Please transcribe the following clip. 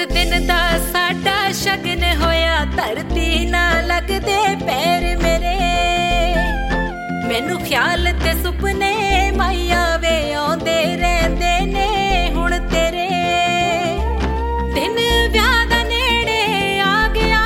दिन दा साडा शगन होया, धरती ना लगदे पैर मेरे। मैनू ख्याल ते सुपने माया